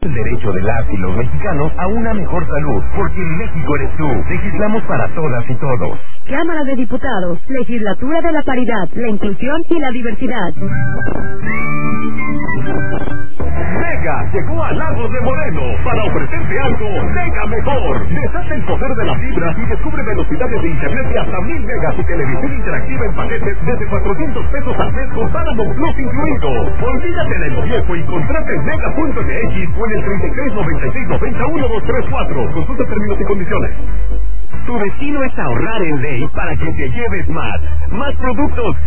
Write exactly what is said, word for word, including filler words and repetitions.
El derecho de las y los mexicanos a una mejor salud, porque en México eres tú. Legislamos para todas y todos. Cámara de Diputados, Legislatura de la Paridad, la Inclusión y la Diversidad. Mega llegó a Lagos de Moreno para ofrecerte algo mega mejor. Desata el poder de la fibra y descubre velocidades de internet de hasta mil megas y televisión interactiva en paquetes desde cuatrocientos pesos al mes con Paramount Plus incluido. Olvídate de lo viejo y contrata en mega punto m x o en el treinta y tres noventa y seis noventa uno dos tres cuatro. Consulta términos y condiciones. Tu destino es ahorrar en ley para que te lleves más. Más productos.